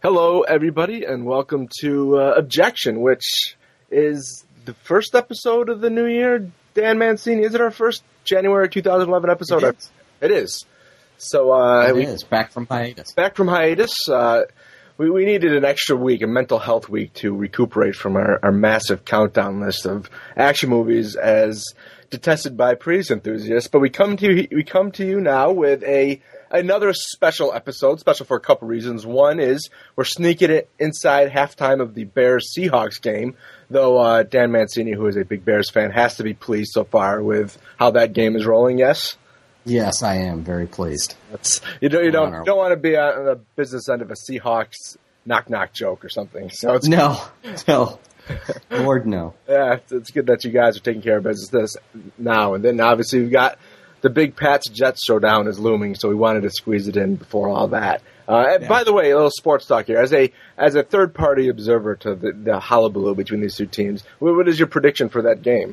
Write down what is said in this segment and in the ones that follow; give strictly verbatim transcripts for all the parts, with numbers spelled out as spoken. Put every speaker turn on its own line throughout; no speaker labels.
Hello, everybody, and welcome to uh, Objection, which is the first episode of the new year. Dan Mancini, is it our first January twenty eleven episode?
It is.
It is. So, uh,
it
we,
is. Back from hiatus.
Back from hiatus. Uh, we, we needed an extra week, a mental health week, to recuperate from our, our massive countdown list of action movies as detested by previous enthusiasts. But we come to you, we come to you now with a another special episode, special for a couple reasons. One is we're sneaking it inside halftime of the Bears-Seahawks game, though uh, Dan Mancini, who is a big Bears fan, has to be pleased so far with how that game is rolling, yes?
Yes, I am very pleased.
That's, you don't, you don't, you don't want to be on the business end of a Seahawks knock-knock joke or something. So it's
No, no. Lord, no.
Yeah, it's, it's good that you guys are taking care of business now. And then obviously we've got the big Pats-Jets showdown is looming, so we wanted to squeeze it in before all that. Uh, and
yeah.
By the way, a little sports talk here. As a as a third-party observer to the, the hullabaloo between these two teams, what, what is your prediction for that game?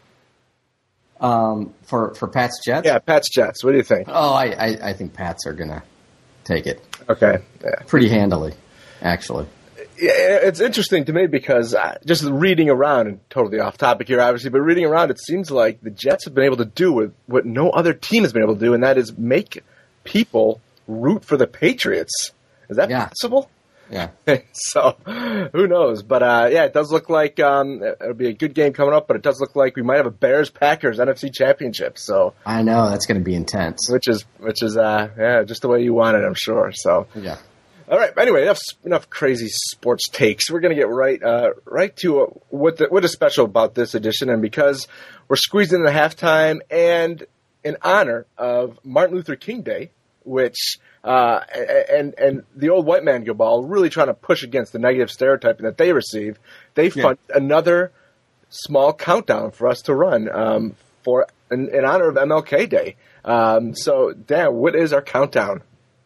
Um, for for Pats Jets?
Yeah, Pats-Jets. What do you think?
Oh, I, I, I think Pats are going to take it.
Okay. Yeah.
Pretty handily, actually.
Yeah, it's interesting to me because uh, just reading around, and totally off topic here, obviously, but reading around, it seems like the Jets have been able to do what, what no other team has been able to do, and that is make people root for the Patriots. Is that
yeah.
possible?
Yeah.
So, who knows? But, uh, yeah, it does look like um, it'll be a good game coming up, but it does look like we might have a Bears-Packers N F C Championship. So
I know, that's going to be intense.
Which is, which is uh, yeah, just the way you want it, I'm sure. So
Yeah.
All right. Anyway, enough enough crazy sports takes. We're going to get right uh, right to uh, what the, what is special about this edition, and because we're squeezed into halftime, and in honor of Martin Luther King Day, which uh, and and the old white man cabal really trying to push against the negative stereotyping that they receive, they fund yeah. another small countdown for us to run um, for in, in honor of M L K Day. Um, so, Dan, what is our countdown?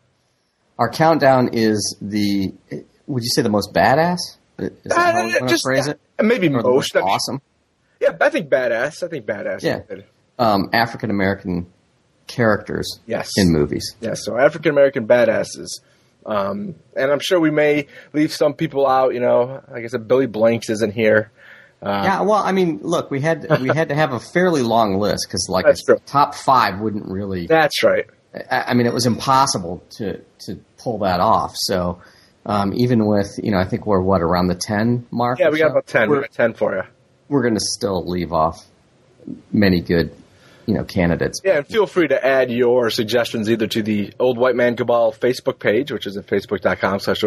Our countdown is the, would you say the most badass? Is that
uh,
how you want to phrase it?
Maybe
or
most.
The most
I mean,
awesome?
Yeah, I think badass. I think badass.
Yeah. Um, African-American characters
yes.
in movies.
Yes, so African-American badasses. Um, and I'm sure we may leave some people out, you know. Like I said, Billy Blanks isn't here. Uh,
yeah, well, I mean, look, we had we had to have a fairly long list because, like, a
true.
top five wouldn't really.
That's right.
I, I mean, it was impossible to to pull that off. So, um, even with you know, I think we're what around the ten mark.
Yeah, we got
so?
about ten.
We're,
we got ten for you.
We're going to still leave off many good, you know, candidates.
Yeah, and feel free to add your suggestions either to the Old White Man Cabal Facebook page, which is at facebook dot com slash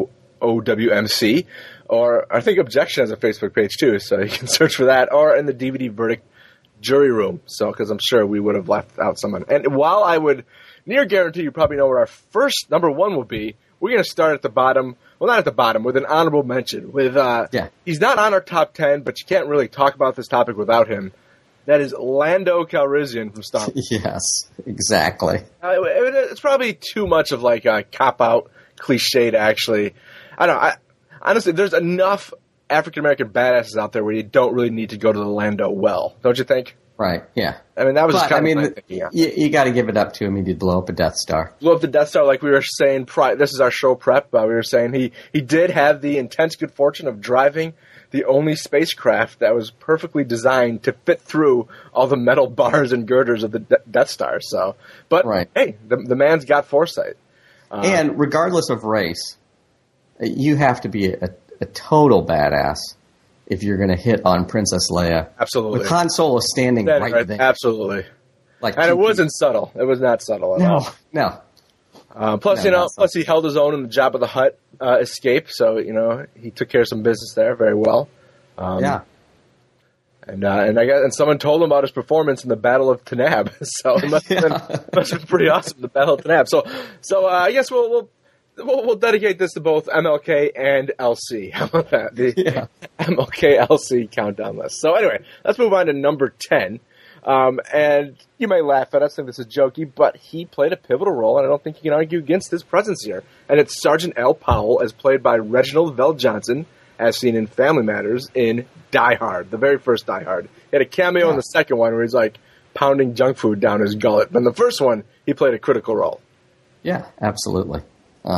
O W M C, or I think Objection has a Facebook page too, so you can search for that, or in the D V D Verdict Jury Room, so because I'm sure we would have left out someone. And while I would near guarantee you probably know what our first number one will be, we're going to start at the bottom. Well, not at the bottom, with an honorable mention. With uh,
yeah.
He's not on our top ten, but you can't really talk about this topic without him. That is Lando Calrissian from Star Wars.
Yes, exactly.
Uh, it, it's probably too much of like a cop-out cliche to actually. I don't know. I, honestly, there's enough African-American badasses out there where you don't really need to go to the Lando well, don't you think?
Right, yeah.
I mean, that was
but,
just kind
I mean,
of my thinking. Yeah.
You, you got to give it up to him. He did blow up a Death Star.
Blow up the Death Star, like we were saying. Pri- this is our show prep. Uh, we were saying he, he did have the intense good fortune of driving the only spacecraft that was perfectly designed to fit through all the metal bars and girders of the De- Death Star. So, but
right.
hey, the, the man's got foresight.
Uh, and regardless of race, you have to be a, a total badass if you're going to hit on Princess Leia.
Absolutely.
With Han Solo standing
that,
right,
right
there.
Absolutely.
Like
and it wasn't subtle. It was not subtle at
no,
all.
No,
uh, plus,
no.
you know, plus he held his own in the Jabba the Hutt uh, escape, so, you know, he took care of some business there very well. Um,
yeah.
And uh, and I got and someone told him about his performance in the Battle of Tanab, so it must have been, yeah. must have been pretty awesome, the Battle of Tanab. So so uh, I guess we'll, we'll we'll we'll dedicate this to both M L K and L C. How about that? The
yeah.
M L K L C countdown list. So anyway, let's move on to number ten. Um, and you may laugh at us, think this is jokey, but he played a pivotal role, and I don't think you can argue against his presence here. And it's Sergeant Al Powell, as played by Reginald VelJohnson, as seen in Family Matters in Die Hard, the very first Die Hard. He had a cameo
yeah.
in the second one where he's like pounding junk food down his gullet. But in the first one, he played a critical role.
Yeah, absolutely. Um,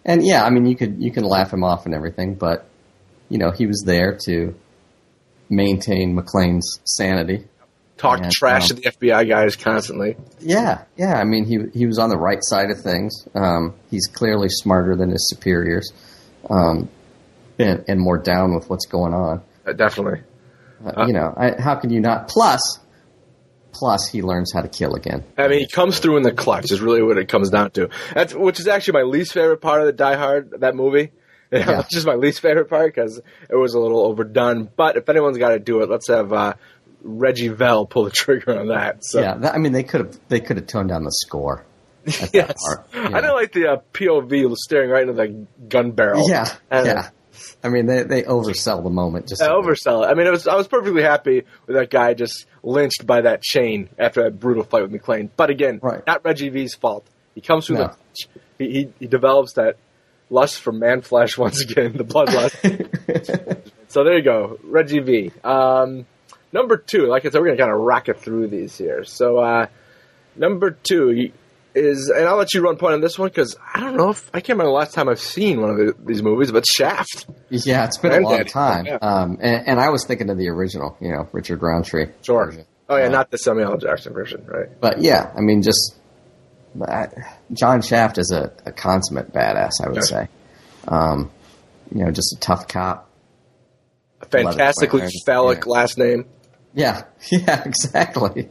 And yeah, I mean, you could you can laugh him off and everything, but you know, he was there to maintain McClane's sanity.
Talk
and,
trash
um,
to the F B I guys constantly.
Yeah, yeah. I mean, he he was on the right side of things. Um, he's clearly smarter than his superiors, um, and, and more down with what's going on.
Uh, definitely.
Uh, you know, I, how can you not? Plus, plus, he learns how to kill again.
I mean, he comes through in the clutch is really what it comes down to. That's which is actually my least favorite part of the Die Hard, that movie. Yeah. It's just my least favorite part because it was a little overdone. But if anyone's got to do it, let's have uh, Reggie Vell pull the trigger on that. So.
Yeah, that, I mean, they could have they could have toned down the score. At
yes,
that part,
I didn't like the uh, P O V staring right into the gun barrel.
Yeah,
and,
yeah. I mean, they they oversell the moment. Just
uh, oversell it. I mean, it was I was perfectly happy with that guy just lynched by that chain after that brutal fight with McClane. But again,
right.
not Reggie V's fault. He comes through
No.
the clutch. He, he he develops that lust for man flesh once again, the bloodlust. So there you go, Reggie V. Um, number two, like I said, we're going to kind of rocket through these here. So uh, number two is, and I'll let you run point on this one because I don't know if I can't remember the last time I've seen one of the, these movies, but Shaft.
Yeah, it's been a long
Granddaddy.
time.
Yeah.
Um, and, and I was thinking of the original, you know, Richard Roundtree.
Sure.
version.
Oh yeah,
Uh,
not the Samuel L. Jackson version, right?
But yeah, I mean, just uh, John Shaft is a, a consummate badass, I would
Yeah.
say. Um, you know, just a tough cop.
A fantastically
Love it.
phallic
Yeah.
last name.
Yeah, yeah, exactly.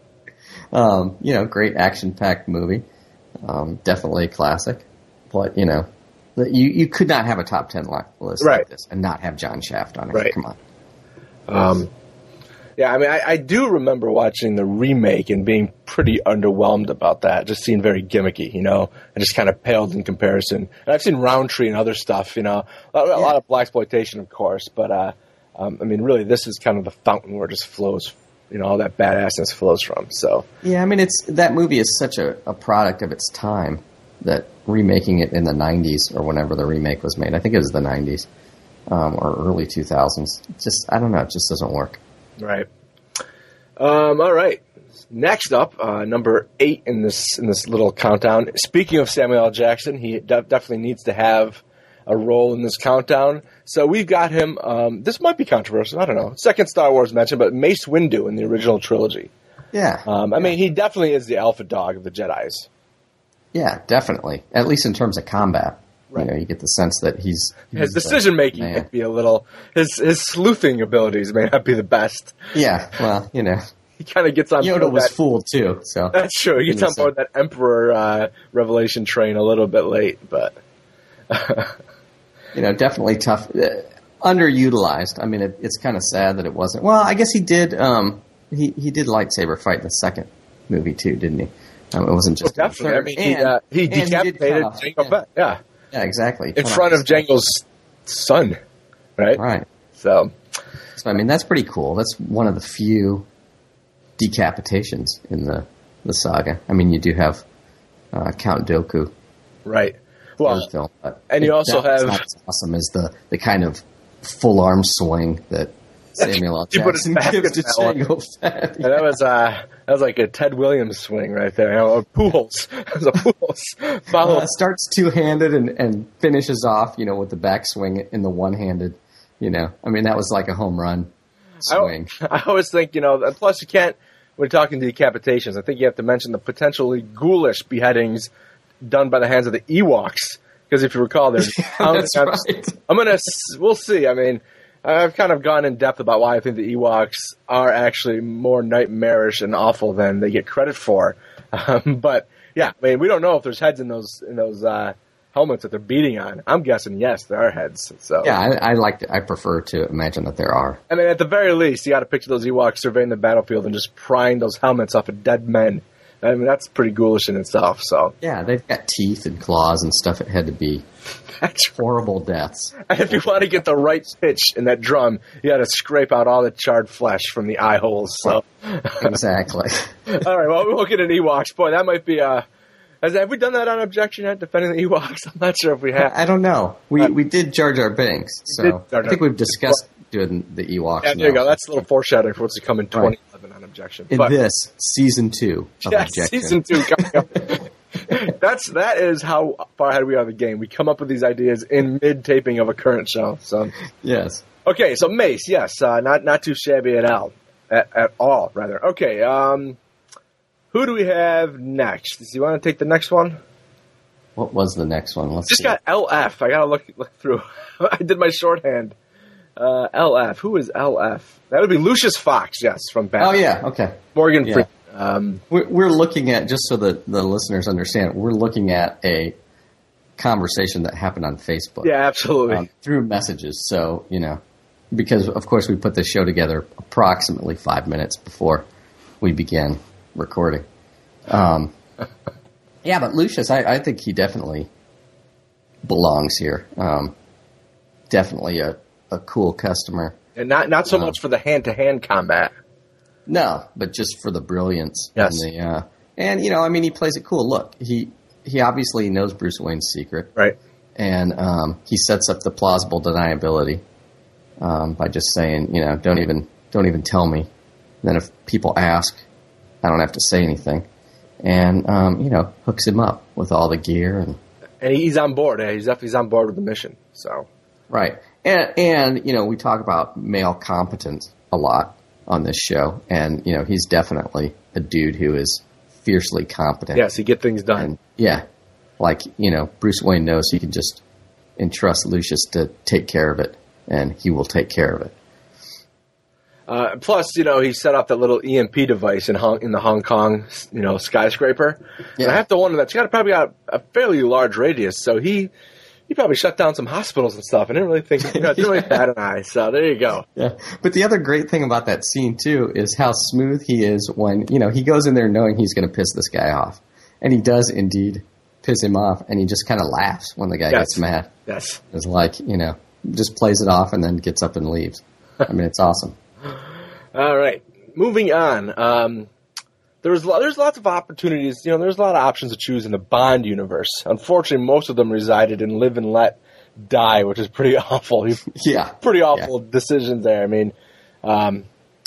Um, you know, great action-packed movie. Um, definitely a classic. But, you know, the- you, you could not have a top ten li- list
Right.
like this and not have John Shaft on it.
Right.
Come on.
Um, yeah, I mean, I, I do remember watching the remake and being pretty underwhelmed about that. It just seemed very gimmicky, you know, and just kind of paled in comparison. And I've seen Roundtree and other stuff, you know, a lot, a lot of blaxploitation, of course, but uh, um, I mean, really, this is kind of the fountain where it just flows, you know, all that badassness flows from. So
Yeah, I mean, it's that movie is such a, a product of its time that remaking it in the nineties or whenever the remake was made, I think it was the nineties um, or early two thousands, just, I don't know, it just doesn't work.
right. Um, all right. Next up, uh, number eight in this in this little countdown. Speaking of Samuel L. Jackson, he de- definitely needs to have a role in this countdown. So we've got him. Um, this might be controversial. I don't know. Second Star Wars mention, but Mace Windu in the original trilogy.
Yeah.
Um, I mean, he definitely is the alpha dog of the Jedis.
Yeah, definitely. At least in terms of combat.
Right.
You know, you get the sense that he's... he's
His
the
decision making
man.
might be a little. His his sleuthing abilities may not be the best.
Yeah, well, you know,
He kind of gets on
Yoda
board
was
that.
fooled too, so...
That's true. He gets on board that Emperor uh, Revelation train a little bit late, but
You know, definitely tough. Uh, underutilized. I mean, it, it's kind of sad that it wasn't... Well, I guess he did... Um, he, he did lightsaber fight in the second movie too, didn't he? Um, it wasn't just...
oh, definitely. I mean, he,
And-
uh, he
and he did
decapitated
cut off-
Jango
yeah.
Fett. Yeah,
Yeah, exactly.
in
Cut
front
off
of
his-
Jango's son, right?
Right.
So,
So, I mean, that's pretty cool. That's one of the few decapitations in the, the saga. I mean, you do have uh, Count Dooku
right.
in
Well,
the film, but
and you
it-
also
that's
have-
not as awesome as the, the kind of full arm swing that Samuel L.
He put his
Jackson
back
gives to
in that one.
Jango Fett.
and that was uh, that was like a Ted Williams swing right there. You know, or Pujols. It was a Pujols. Follow.
Uh, starts two-handed and, and finishes off, you know, with the backswing in the one-handed. You know, I mean, that was like a home run swing.
I, I always think, you know, and plus you can't, when you're talking decapitations, I think you have to mention the potentially ghoulish beheadings done by the hands of the Ewoks. Because if you recall, there's
That's right.
I'm gonna, we'll see. I mean, I've kind of gone in depth about why I think the Ewoks are actually more nightmarish and awful than they get credit for. Um, but yeah, I mean, we don't know if there's heads in those in those uh, helmets that they're beating on. I'm guessing yes, there are heads. So
Yeah, I, I like. To, I prefer to imagine that there are.
I mean, at the very least, you got to picture those Ewoks surveying the battlefield and just prying those helmets off of dead men. I mean, that's pretty ghoulish in itself. So
Yeah, they've got teeth and claws and stuff. It had to be
that's
horrible deaths.
And if you want to get the right pitch in that drum, you got to scrape out all the charred flesh from the eye holes. So,
Exactly.
all right, well, we'll look at an Ewoks. Boy, that might be uh Has, have we done that on Objection yet, defending the Ewoks? I'm not sure if we have.
I don't know. We we did Jar Jar Binks, so
did Jar Jar
I think we've discussed doing the Ewoks.
Yeah, there you
now.
go. That's a little foreshadowing for what's to come in twenty eleven on Objection.
In
But,
this season two of
yeah,
Objection.
season two coming up. That's that is how far ahead we are of the game. We come up with these ideas in mid taping of a current show. So
yes.
Okay, so Mace, yes, uh, not not too shabby at all, at, at all rather. Okay, um, who do we have next? Do you want to take the next one?
What was the next one? Let's
Just
see.
got L F. I gotta look look through. I did my shorthand. Uh, L F. Who is L F? That would be Lucius Fox. Yes, from Batman.
Oh yeah. Okay.
Morgan
Yeah.
Freeman. Um,
We're, we're looking at, just so that the listeners understand, we're looking at a conversation that happened on Facebook.
yeah, absolutely.
Um, through messages. So, you know, because of course we put this show together approximately five minutes before we began recording. Um, yeah, but Lucius, I, I think he definitely belongs here. Um, definitely a, a cool customer.
and not not so
um,
much for the hand to hand combat.
No, but just for the brilliance.
Yes.
And, the, uh, and, you know, I mean, he plays it cool. Look, he he obviously knows Bruce Wayne's secret.
Right.
And um, he sets up the plausible deniability um, by just saying, you know, don't even don't even tell me. And then if people ask, I don't have to say anything. And, um, you know, hooks him up with all the gear. and
And he's on board. Eh? He's definitely he's on board with the mission. So
Right. And, and, you know, we talk about male competence a lot on this show. And, you know, he's definitely a dude who is fiercely competent.
yes, he get things done.
And, yeah. Like, you know, Bruce Wayne knows he can just entrust Lucius to take care of it, and he will take care of it.
Uh, plus, you know, he set up that little E M P device in Hong, in the Hong Kong, you know, skyscraper.
Yeah.
And I have to wonder that's got probably got a fairly large radius, so he he probably shut down some hospitals and stuff. I didn't really think, you know, didn't really bat an eye. So there you go.
Yeah. But the other great thing about that scene, too, is how smooth he is when, you know, he goes in there knowing he's going to piss this guy off. And he does indeed piss him off, and he just kind of laughs when the guy
Yes.
gets mad.
Yes.
It's like, you know, just plays it off and then gets up and leaves. I mean, it's awesome.
All right, moving on. Um, there's lo- there's lots of opportunities. You know, there's a lot of options to choose in the Bond universe. Unfortunately, most of them resided in Live and Let Die, which is pretty awful.
Yeah.
Pretty awful decisions there. I mean, um,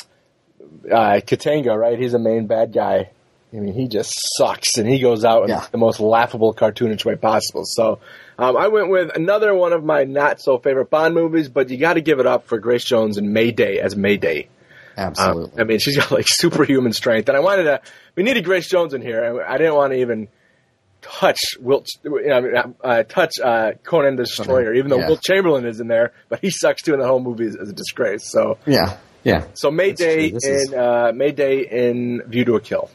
uh, Katanga, right? He's a main bad guy. I mean, he just sucks, and he goes out in
Yeah.
the most laughable, cartoonish way possible. So um, I went with another one of my not-so-favorite Bond movies, but you got to give it up for Grace Jones in Mayday as Mayday.
Absolutely.
Um, I mean, she's got, like, superhuman strength. And I wanted to – we needed Grace Jones in here. and I didn't want to even touch Wilt you know, uh, touch uh, Conan the Destroyer, even though
Yeah.
Wilt Chamberlain is in there. But he sucks, too, and the whole movie is, is a disgrace. So
yeah. Yeah.
so Mayday
This
in
is-
uh, Mayday in View to a Kill.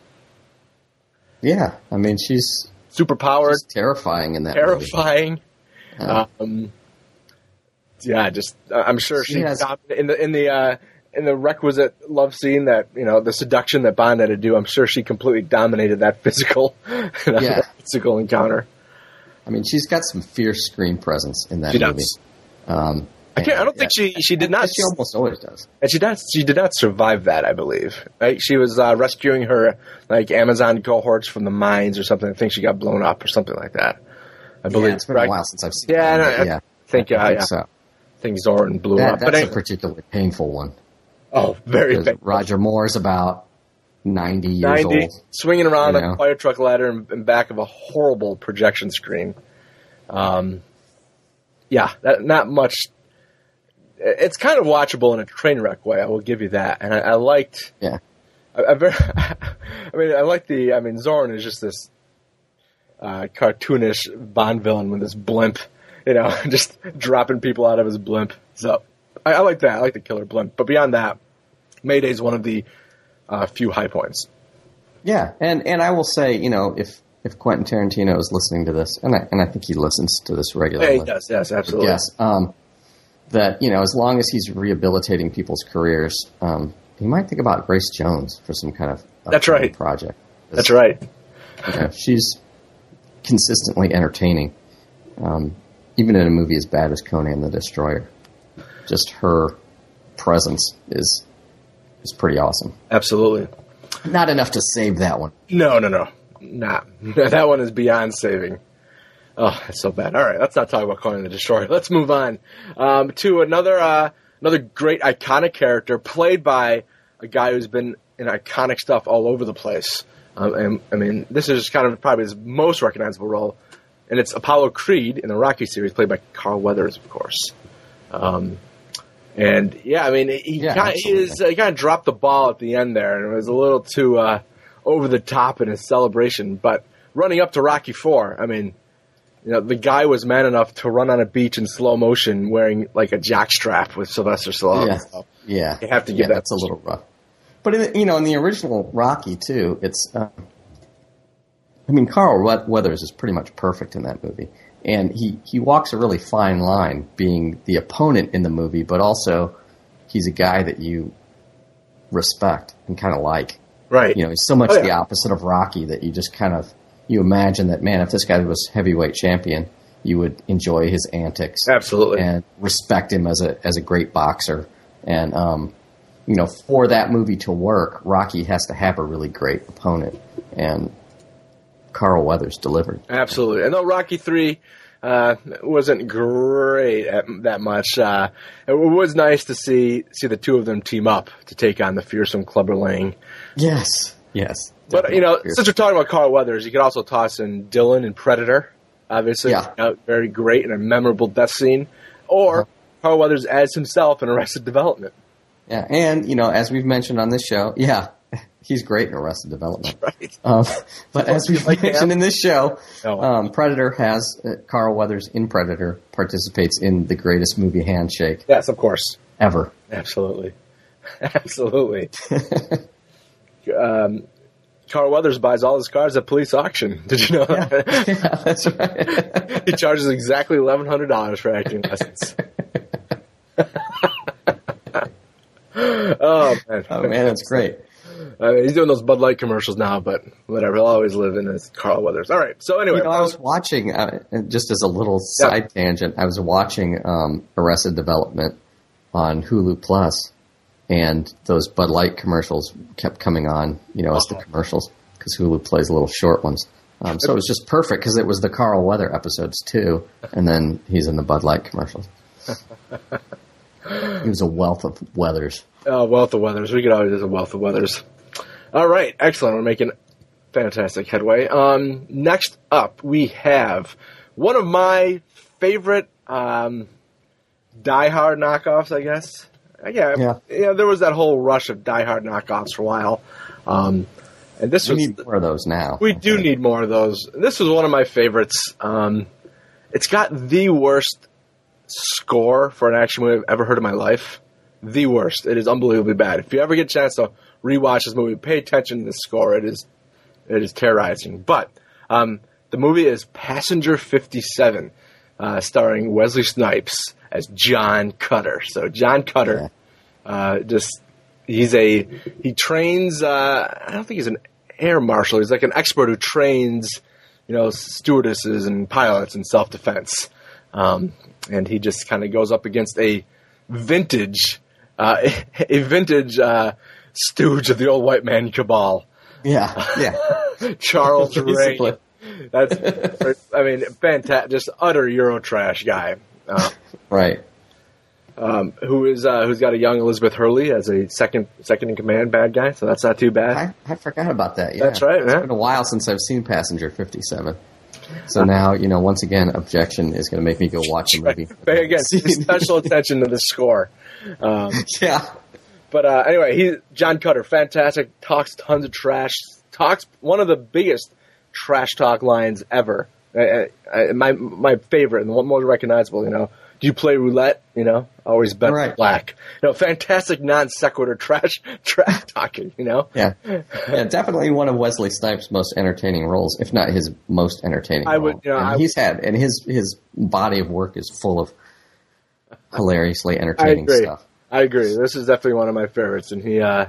Yeah. I mean, she's
Superpowered.
just terrifying in that movie.
Terrifying.
Yeah.
Um, yeah, just uh, I'm sure
She
she
has-
got in the in the uh, in the requisite love scene that you know the seduction that Bond had to do. I'm sure she completely dominated that physical you know,
Yeah.
physical encounter.
I mean, she's got some fierce screen presence in that
She
movie.
does.
Um,
I can't. I don't
yeah.
think she she did not.
She almost always does.
And she did. She did not survive that. I believe. Right? She was uh, rescuing her like Amazon cohorts from the mines or something. I think she got blown up or something like that. I believe.
Yeah, it's been
right?
a while since I've seen
Yeah,
it.
no, I
yeah.
think,
I
uh,
think
yeah.
so.
I think Zoran blew
That,
up.
that's
But
a
anyway,
particularly painful one.
oh, very
Because
painful.
Roger Moore's about ninety years
ninety,
old.
swinging around
you
on
know.
a fire truck ladder in, in back of a horrible projection screen. Um, yeah, that, not much. It's kind of watchable in a train wreck way. I will give you that. And I, I liked.
Yeah.
I, I, very, I mean, I like the. I mean, Zorn is just this uh, cartoonish Bond villain with this blimp, you know, just dropping people out of his blimp. So I, I like that. I like the killer blimp. But beyond that, Mayday is one of the uh, few high points.
Yeah, and, and I will say, you know, if, if Quentin Tarantino is listening to this, and I, and I think he listens to this regularly.
Yeah, he does. Yes, absolutely.
Yes. Um, that, you know, as long as he's rehabilitating people's careers, um, he might think about Grace Jones for some kind of
That's
upcoming
right.
project.
That's right.
You know, she's consistently entertaining, um, even in a movie as bad as Conan the Destroyer. Just her presence is is pretty awesome.
Absolutely.
Not enough to save that one.
No, no, no. Nah. That one is beyond saving. Oh, that's so bad. All right, let's not talk about Conan the Destroyer. Let's move on um, to another uh, another great iconic character played by a guy who's been in iconic stuff all over the place. Um, and I mean, this is kind of probably his most recognizable role, and it's Apollo Creed in the Rocky series, played by Carl Weathers, of course. Um, and yeah, I mean, he
Yeah,
kind of is uh, he kind of dropped the ball at the end there, and it was a little too uh, over the top in his celebration. But running up to Rocky Four, I mean, you know, the guy was man enough to run on a beach in slow motion wearing like a jockstrap with Sylvester Stallone.
Yeah,
So
yeah,
you have to give
yeah,
that.
That's a little rough. But in the, you know, in the original Rocky too, it's. Uh, I mean, Carl Weathers is pretty much perfect in that movie, and he he walks a really fine line, being the opponent in the movie, but also he's a guy that you respect and kind of like.
Right.
You know, he's so much
Oh, yeah.
the opposite of Rocky that you just kind of you imagine that, man, if this guy was heavyweight champion, you would enjoy his antics.
Absolutely.
And respect him as a as a great boxer. And um, you know, for that movie to work, Rocky has to have a really great opponent, and Carl Weathers delivered.
Absolutely. I know Rocky three uh, wasn't great at that much. Uh, it was nice to see see the two of them team up to take on the fearsome Clubber Lang.
Yes, yes.
But, you know, since we're talking about Carl Weathers, you could also toss in Dylan in Predator. Obviously,
Yeah.
you know, very great and a memorable death scene. Or
Uh-huh.
Carl Weathers as himself in Arrested Development.
Yeah, and you know, as we've mentioned on this show, yeah, he's great in Arrested Development.
Right.
Um, but as we've
Like
mentioned
him?
in this show,
Oh.
um, Predator has uh, Carl Weathers in Predator participates in the greatest movie handshake
Yes, of course.
ever.
Absolutely. Absolutely. um, Carl Weathers buys all his cars at police auction. Did you know that?
Yeah, that's right.
He charges exactly eleven hundred dollars for acting lessons. oh, man.
Oh man, that's great.
Uh, he's doing those Bud Light commercials now, but whatever. He'll always live in as Carl Weathers. All right. So anyway,
You know, I was watching, uh, just as a little side tangent, I was watching um, Arrested Development on Hulu Plus, and those Bud Light commercials kept coming on, you know, as the commercials, because Hulu plays little short ones. Um, so it was just perfect, because it was the Carl Weather episodes, too, and then he's in the Bud Light commercials. He was a wealth of weathers.
uh, wealth of Weathers. We could always use a wealth of Weathers. All right. Excellent. We're making fantastic headway. Um, next up, we have one of my favorite um, Die Hard knockoffs, I guess. Yeah,
Yeah.
yeah. There was that whole rush of Die Hard knockoffs for a while, um, and this
We
was
need more of those now.
we do need more of those. This was one of my favorites. Um, it's got the worst score for an action movie I've ever heard in my life. The worst. It is unbelievably bad. If you ever get a chance to rewatch this movie, pay attention to the score. It is it is terrorizing. But um, the movie is Passenger fifty-seven, uh, starring Wesley Snipes as John Cutter. So John Cutter, uh, just he's a he trains. Uh, I don't think he's an air marshal. He's like an expert who trains, you know, stewardesses and pilots in self defense. Um, and he just kind of goes up against a vintage, uh, a vintage uh, stooge of the old white man cabal.
Yeah, yeah.
Charles Ray.
Basically.
That's, I mean, fantastic, just utter Eurotrash guy. Uh,
Right.
um, who is uh, who's got a young Elizabeth Hurley as a second second in command bad guy, so that's not too bad.
I, I forgot about that. Yeah.
That's right,
It's
yeah.
been a while since I've seen Passenger fifty-seven. So now, you know, once again, objection is going to make me go watch the movie.
Pay again, pay special attention to the score. Um,
Yeah.
but uh, anyway, he John Cutter, fantastic. Talks tons of trash. Talks one of the biggest trash talk lines ever. I, I, my my favorite and the one most recognizable. You know, do you play roulette? You know, always bet
Right.
black. You know, fantastic non sequitur trash trash talking. You know,
Yeah. Yeah, definitely one of Wesley Snipes' most entertaining roles, if not his most entertaining
I would-
role.
you know,
and
I-
he's had, and his, his body of work is full of hilariously
I
entertaining
agree.
stuff.
I agree. This is definitely one of my favorites, and he uh,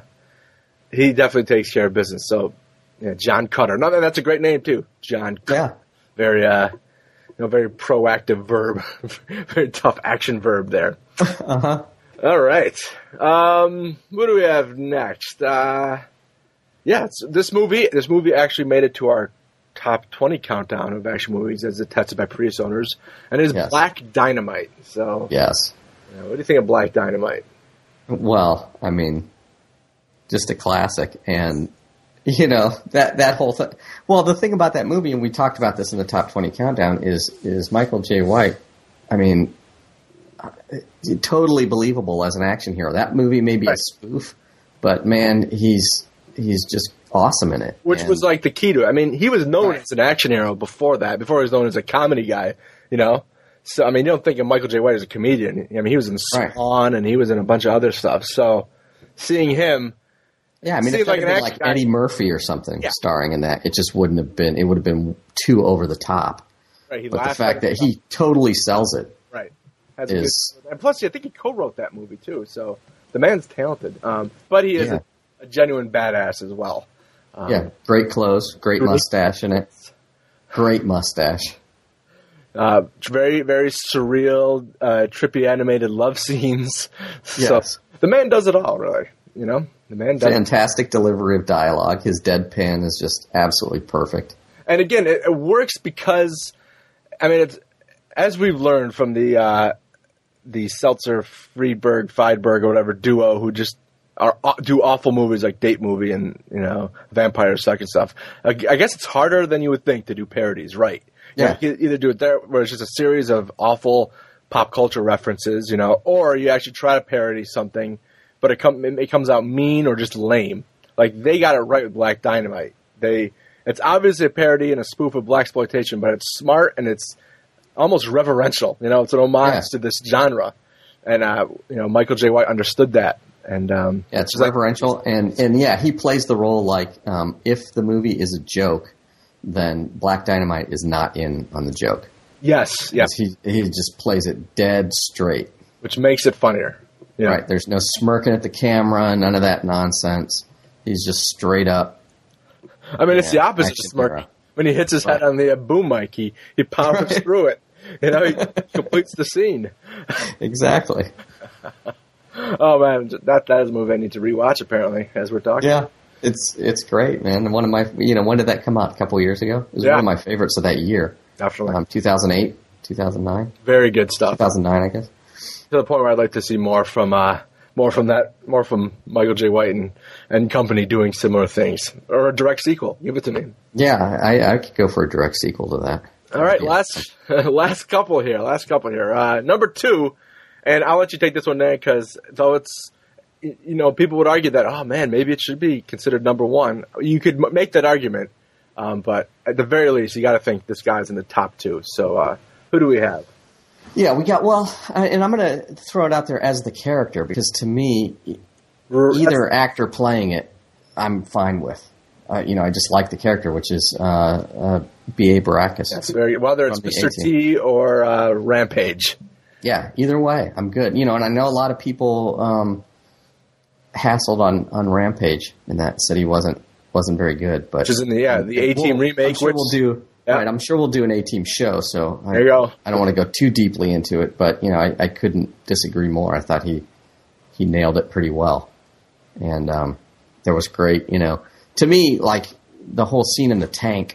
he definitely takes care of business. So, yeah, John Cutter. No, that's a great name too, John.
Yeah.
Very, uh, you know, very proactive verb, very tough action verb there.
Uh-huh.
All right. Um, what do we have next? Uh, yeah, it's, this movie. This movie actually made it to our top twenty countdown of action movies as attested by Prius owners, and it is
Yes.
Black Dynamite. So,
Yes.
you know, what do you think of Black Dynamite?
Well, I mean, just a classic, and You know, that, that whole thing. Well, the thing about that movie, and we talked about this in the top twenty countdown, is, is Michael J. White, I mean, totally believable as an action hero. That movie may be right. a spoof, but man, he's, he's just awesome in it.
Which and, was like the key to it. I mean, he was known right. as an action hero before that, before he was known as a comedy guy, you know? So, I mean, you don't think of Michael J. White as a comedian. I mean, he was in Spawn right. and he was in a bunch of other stuff. So, seeing him.
Yeah, I mean, if it
like,
had been like guy. Eddie Murphy or something yeah. starring in that, it just wouldn't have been, it would have been too over the top. Right, but the fact that he totally sells it.
Right.
Has is,
good, and plus, I think he co-wrote that movie, too. So, the man's talented. Um, but he is yeah. a, a genuine badass as well. Um,
yeah, great clothes, great mustache in it. Great mustache.
Uh, very, very surreal, uh, trippy animated love scenes.
Yes.
So, the man does it all, really. You know? The man does
Fantastic delivery of dialogue. His deadpan is just absolutely perfect.
And again, it, it works because, I mean, it's, as we've learned from the, uh, the Seltzer, Friedberg, Feidberg, or whatever duo who just are do awful movies like Date Movie and, you know, Vampire Suck and stuff. I, I guess it's harder than you would think to do parodies, right?
Yeah.
You know, you either do it there where it's just a series of awful pop culture references, you know, or you actually try to parody something, but it, com- it comes out mean or just lame. Like, they got it right with Black Dynamite. They It's obviously a parody and a spoof of blaxploitation, but it's smart and it's almost reverential. You know, it's an homage yeah. to this genre. And, uh, you know, Michael J. White understood that. And um,
yeah, it's reverential, like, and and yeah, he plays the role like um, if the movie is a joke, then Black Dynamite is not in on the joke.
Yes, yes,
he he just plays it dead straight,
which makes it funnier. Yeah.
Right? There's no smirking at the camera, none of that nonsense. He's just straight up.
I mean, it's the opposite of smirk. Hero. When he hits his right. head on the uh, boom mic, he he powers right. through it. You know, he completes the scene.
Exactly.
Oh man, that that is a movie I need to rewatch. Apparently, as we're talking.
Yeah, it's it's great, man. One of my, you know, when did that come out? A couple of years ago. It was yeah. one of my favorites of that year.
Definitely.
Um, two thousand eight, two thousand nine.
Very good stuff.
two thousand nine, I guess.
To the point where I'd like to see more from uh, more from that, more from Michael J. White and, and company doing similar things, or a direct sequel. Give it to me.
Yeah, I, I could go for a direct sequel to that.
All right, last last couple here. Last couple here. Uh, number two. And I'll let you take this one, Dan, because though it's, you know, people would argue that, oh man, maybe it should be considered number one. You could m- make that argument, um, but at the very least, you got to think this guy's in the top two. So, uh, who do we have?
Yeah, we got, well, and I'm going to throw it out there as the character, because to me, either actor playing it, I'm fine with. Uh, you know, I just like the character, which is uh, uh, B A. Baracus.
That's very, whether it's Mister T or uh, Rampage.
Yeah, either way, I'm good. You know, and I know a lot of people um, hassled on, on Rampage and that said he wasn't wasn't very good. But
which is in the yeah the A-Team
we'll,
remake.
I'm sure
which,
we'll do.
Yeah.
Right, I'm sure we'll do an A-Team show. So I,
there you go.
I don't want to go too deeply into it, but you know, I, I couldn't disagree more. I thought he he nailed it pretty well, and um, there was great. You know, to me, like the whole scene in the tank,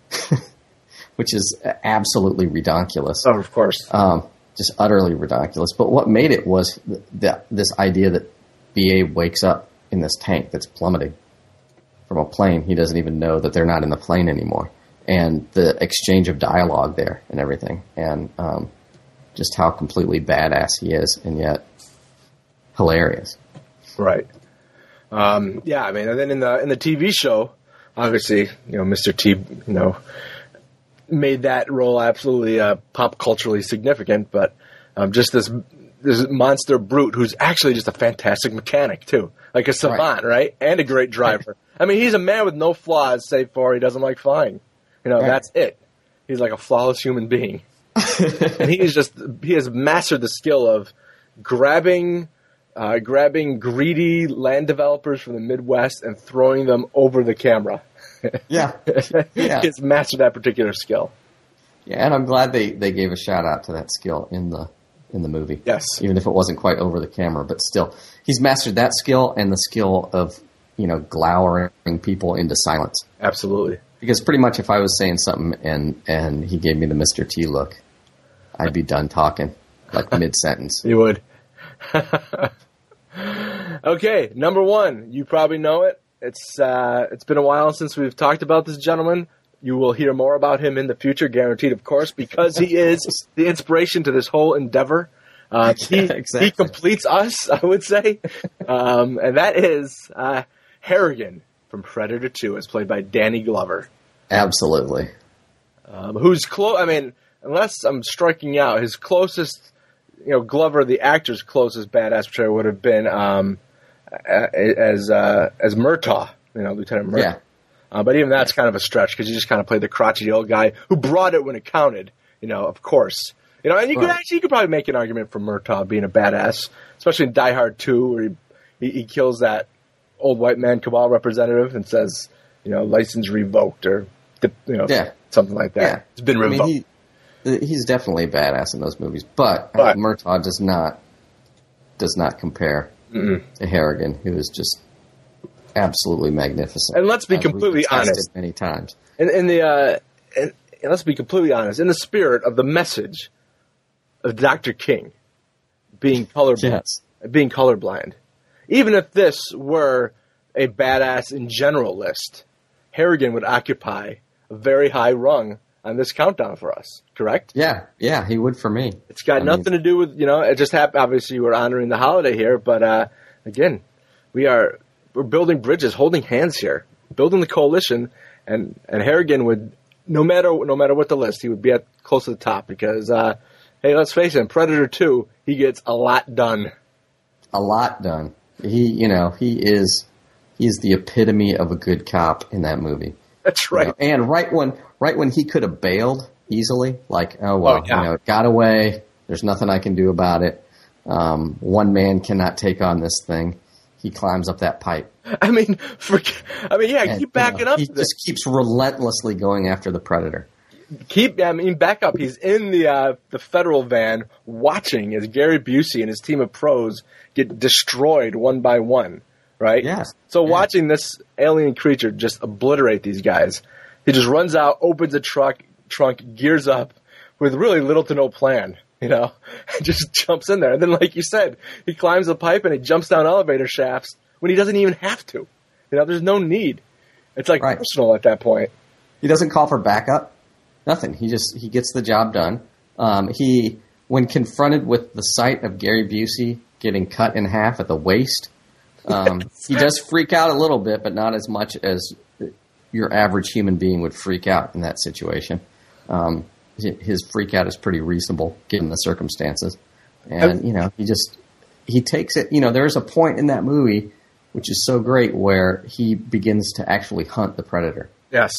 which is absolutely redonkulous.
Oh, of course.
Um, Just utterly ridiculous. But what made it was th- that this idea that B A wakes up in this tank that's plummeting from a plane. He doesn't even know that they're not in the plane anymore. And the exchange of dialogue there and everything. And um, just how completely badass he is and yet hilarious.
Right. Um, yeah, I mean, and then in the in the T V show, obviously, you know, Mister T, you know, made that role absolutely uh, pop culturally significant, but um, just this this monster brute who's actually just a fantastic mechanic too, like a savant, right? right? And a great driver. I mean, he's a man with no flaws, save for he doesn't like flying. You know, right. That's it. He's like a flawless human being, and he's just he has mastered the skill of grabbing uh, grabbing greedy land developers from the Midwest and throwing them over the camera.
Yeah. yeah.
He's mastered that particular skill.
Yeah, and I'm glad they, they gave a shout out to that skill in the in the movie.
Yes.
Even if it wasn't quite over the camera, but still. He's mastered that skill and the skill of, you know, glowering people into silence.
Absolutely.
Because pretty much if I was saying something and, and he gave me the Mister T look, I'd be done talking, like mid-sentence.
You would. Okay, number one. You probably know it. It's uh, it's been a while since we've talked about this gentleman. You will hear more about him in the future, guaranteed, of course, because he is the inspiration to this whole endeavor. Uh, he,
yeah, exactly.
he completes us, I would say. Um, and that is uh, Harrigan from Predator two, as played by Danny Glover.
Absolutely.
Um, who's close? I mean, unless I'm striking out, his closest, you know, Glover, the actor's closest badass portrayal would have been um, as uh, as Murtaugh, you know, Lieutenant Murtaugh.
Yeah.
Uh, but even that's kind of a stretch because you just kind of played the crotchety old guy who brought it when it counted. You know, of course. You know, and you right. could actually you could probably make an argument for Murtaugh being a badass, especially in Die Hard two, where he, he he kills that old white man cabal representative and says, you know, license revoked or you know
yeah.
something like that.
Yeah.
It's been revoked.
I mean, he, he's definitely a badass in those movies, but, but Murtaugh does not does not compare mm-mm. to Harrigan, who is just absolutely magnificent.
And let's be completely honest.
Many times.
In, in the uh, in, and let's be completely honest. In the spirit of the message of Doctor King being colorblind,
yes.
being colorblind, even if this were a badass in general list, Harrigan would occupy a very high rung on this countdown for us. Correct?
Yeah, yeah, he would for me.
It's got I nothing mean, to do with you know. It just happened. Obviously, we're honoring the holiday here, but uh, again, we are. We're building bridges, holding hands here, building the coalition, and, and Harrigan would, no matter no matter what the list, he would be at close to the top because, uh, hey, let's face it, in Predator two, he gets a lot done.
A lot done. He, you know, he is he's the epitome of a good cop in that movie.
That's right.
You know? And right when right when he could have bailed easily, like, oh well,
oh, yeah.
you know, it got away. There's nothing I can do about it. Um, one man cannot take on this thing. He climbs up that pipe.
I mean, for, I mean, yeah,
and,
keep backing
you know,
up.
He just keeps relentlessly going after the Predator.
Keep, I mean, back up. He's in the uh, the federal van watching as Gary Busey and his team of pros get destroyed one by one, right?
Yes.
So
yeah.
watching this alien creature just obliterate these guys, he just runs out, opens the truck, trunk, gears up with really little to no plan. You know, just jumps in there. And then, like you said, he climbs the pipe and he jumps down elevator shafts when he doesn't even have to. You know, there's no need. It's like right. personal at that point.
He doesn't call for backup. Nothing. He just he gets the job done. Um, he, when confronted with the sight of Gary Busey getting cut in half at the waist, um, he does freak out a little bit, but not as much as your average human being would freak out in that situation. Um, his freak out is pretty reasonable given the circumstances. And, you know, he just, he takes it, you know, there's a point in that movie, which is so great, where he begins to actually hunt the Predator.
Yes.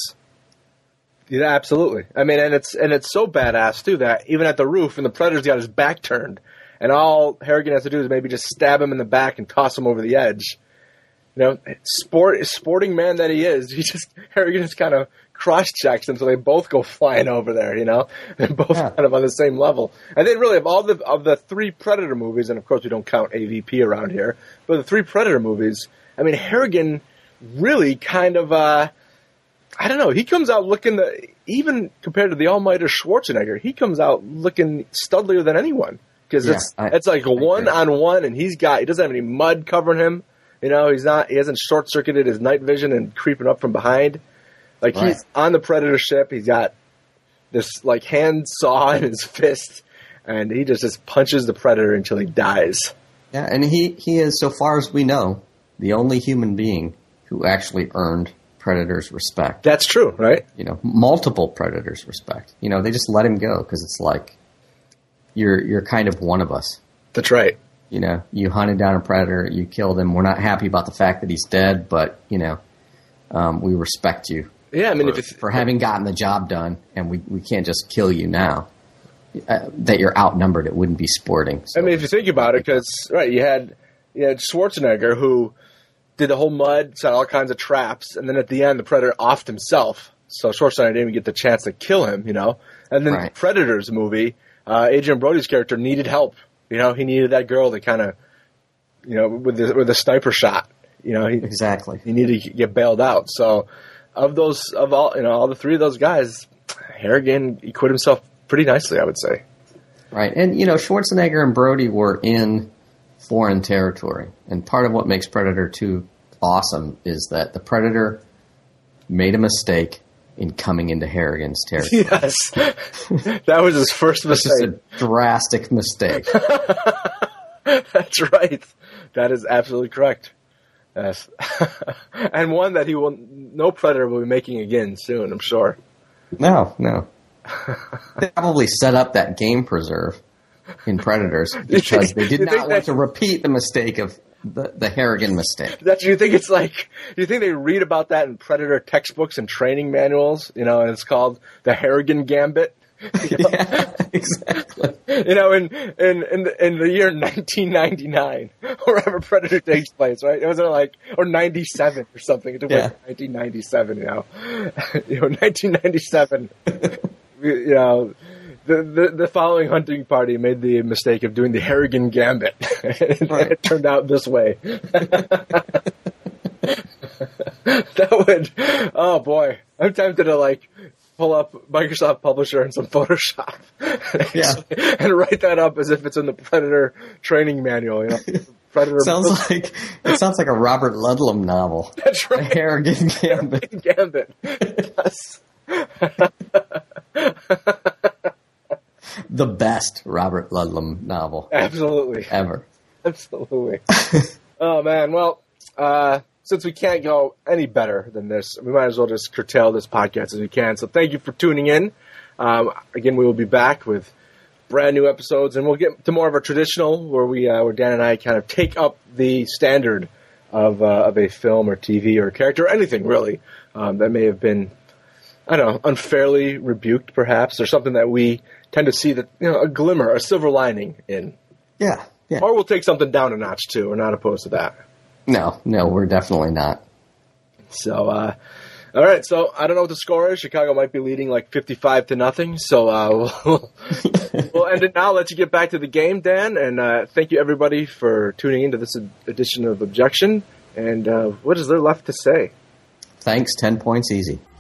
Yeah, absolutely. I mean, and it's, and it's so badass too that even at the roof and the Predator's got his back turned and all Harrigan has to do is maybe just stab him in the back and toss him over the edge. You know, sport, sporting man that he is, he just, Harrigan just kind of cross-checks them so they both go flying over there, you know? They're both yeah. kind of on the same level. And then really, of all the of the three Predator movies, and of course we don't count A V P around here, but the three Predator movies, I mean, Harrigan really kind of, uh, I don't know, he comes out looking, the, even compared to the almighty Schwarzenegger, he comes out looking studlier than anyone. Because yeah, it's, I, it's like a one-on-one, and he's got, he doesn't have any mud covering him. You know, he's not, he hasn't short-circuited his night vision and creeping up from behind. Like, right. he's on the Predator ship. He's got this, like, hand saw in his fist, and he just, just punches the Predator until he dies.
Yeah, and he, he is, so far as we know, the only human being who actually earned Predator's respect.
That's true, right?
You know, multiple Predators' respect. You know, they just let him go because it's like, you're you're kind of one of us.
That's right.
You know, you hunted down a Predator, you killed him. We're not happy about the fact that he's dead, but, you know, um, we respect you.
Yeah, I mean,
for,
if it's,
for having gotten the job done, and we, we can't just kill you now. Uh, that you're outnumbered, it wouldn't be sporting. So.
I mean, if you think about it, because right, you had you had Schwarzenegger who did the whole mud, set all kinds of traps, and then at the end, the Predator offed himself, so Schwarzenegger didn't even get the chance to kill him, you know. And then right. the Predators movie, uh, Adrian Brody's character needed help. You know, he needed that girl to kind of, you know, with the with the sniper shot. You know, he,
exactly.
He needed to get bailed out. So. Of those, of all, you know, all the three of those guys, Harrigan acquitted himself pretty nicely, I would say.
Right, and you know, Schwarzenegger and Brody were in foreign territory, and part of what makes Predator two awesome is that the Predator made a mistake in coming into Harrigan's territory.
Yes. That was his first mistake.
It's just a drastic mistake.
That's right. That is absolutely correct. Yes. And one that he will, no Predator will be making again soon, I'm sure.
No, no. They probably set up that game preserve in Predators because they did not want to repeat the mistake of the, the Harrigan mistake.
That you think it's like, you think they read about that in Predator textbooks and training manuals, you know, and it's called the Harrigan Gambit? You know?
Yeah, exactly.
You know, in, in, in, the, in the year nineteen ninety-nine, wherever Predator takes place, right? It was like, or ninety-seven or something. It took
yeah.
like nineteen ninety-seven, you know. You know, nineteen ninety-seven, you know, the, the, the following hunting party made the mistake of doing the Harrigan Gambit. And right. It turned out this way. That would, oh boy, I'm tempted to like, pull up Microsoft Publisher and some Photoshop
yeah.
and write that up as if it's in the Predator training manual. You know, Predator
sounds like it sounds like a Robert Ludlum novel.
That's right.
The Harrigan Gambit.
Harrigan Gambit. Yes.
The best Robert Ludlum novel.
Absolutely.
Ever.
Absolutely. Oh man. Well, uh, since we can't go any better than this, we might as well just curtail this podcast as we can. So thank you for tuning in. Um, again, we will be back with brand new episodes, and we'll get to more of a traditional where we, uh, where Dan and I kind of take up the standard of uh, of a film or T V or character or anything really um, that may have been, I don't know, unfairly rebuked, perhaps, or something that we tend to see that, you know, a glimmer, a silver lining in.
Yeah, yeah.
Or we'll take something down a notch too. We're not opposed to that.
No, no, we're definitely not.
So, uh, all right. So I don't know what the score is. Chicago might be leading like fifty-five to nothing. So uh, we'll, we'll end it now. Let you get back to the game, Dan. And uh, thank you, everybody, for tuning into this edition of Objection. And uh, what is there left to say?
Thanks. Ten points easy.